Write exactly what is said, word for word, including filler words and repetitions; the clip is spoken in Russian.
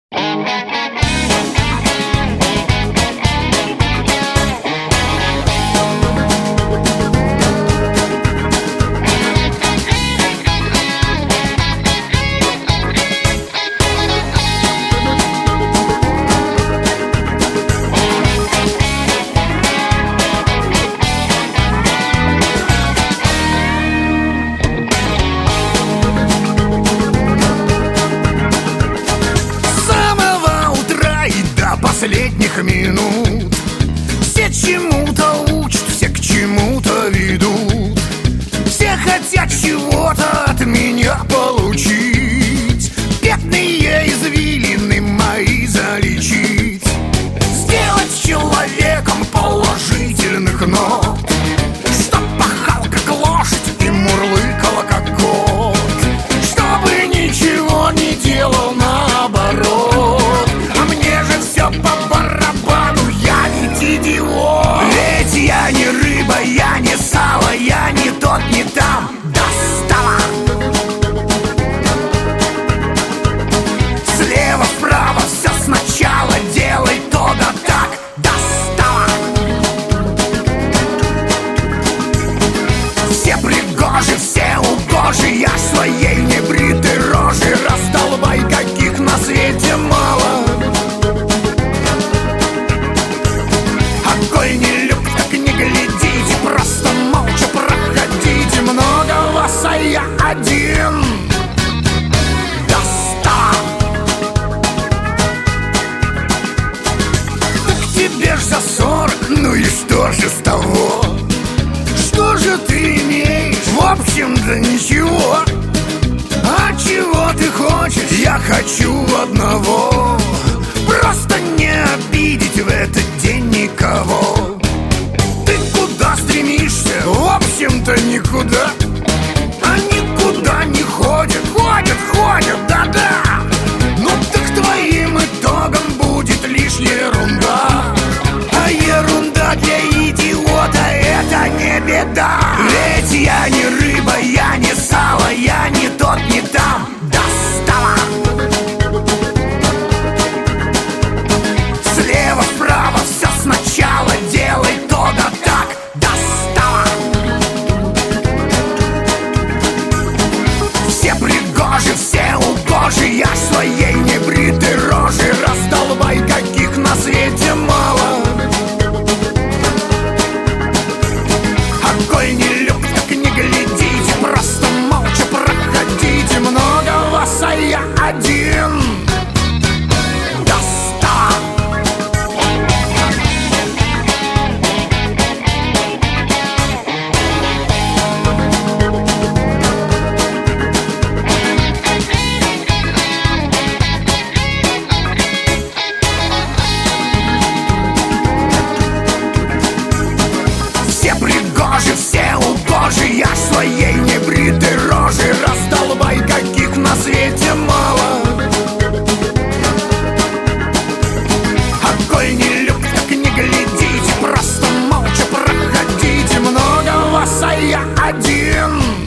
Последних минут все чему-то учат, все к чему-то ведут. Все хотят чего-то от меня получить, бедные извилины мои залечить, сделать человеком положительных нот, чтоб пахал как лошадь и мурлыкал как кот, чтобы ничего не делал наоборот. А мне же все по барабану, я ведь идиот. Ведь я не рыба, я не сало, я не тот, не там. Достала! Слева вправо все сначала, делай то да так. Достала! Все пригожи, все угожи, я своей небритой рожи раздолбай, каких на свете мало. Огонь не любит, так не глядите, просто молча проходите. Много вас, а я один. Достал! Так тебе ж за сорок, ну и что же с того? Что же ты имеешь? В общем-то ничего. А чего ты хочешь? Я хочу одного: просто не обидеть в этот день никого. Ты куда стремишься? В общем-то никуда. А никуда не ходят, ходят, ходят, да-да. Ну так твоим итогом будет лишь ерунда. А ерунда для идиота — это не беда. Ведь я не рыба, я не сало, я не тот, не там. Достала! Слева вправо все сначала, делай то да так. Достала! Все пригожи, все угожи, я своей небритой рожи раздолбай, каких на свете мало. Огонь не любит, так не глядите, просто молча проходите. Много вас, а я один. Достал! Все пригожи, все угожи, я своей небритой рожи раздолбай, каких на свете мало. Огонь не любит, так не глядите, просто молча проходите. Много вас, а я один.